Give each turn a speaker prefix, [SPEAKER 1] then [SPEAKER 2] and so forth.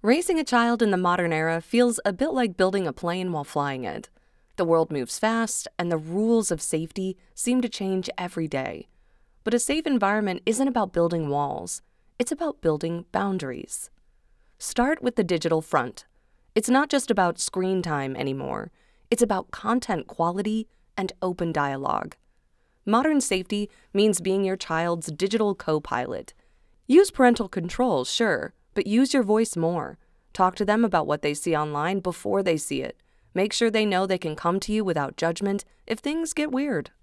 [SPEAKER 1] Raising a child in the modern era feels a bit like building a plane while flying it. The world moves fast, and the rules of safety seem to change every day. But a safe environment isn't about building walls, it's about building boundaries. Start with the digital front. It's not just about screen time anymore, it's about content quality and open dialogue. Modern safety means being your child's digital co-pilot. Use parental controls, sure, but use your voice more. Talk to them about what they see online before they see it. Make sure they know they can come to you without judgment if things get weird.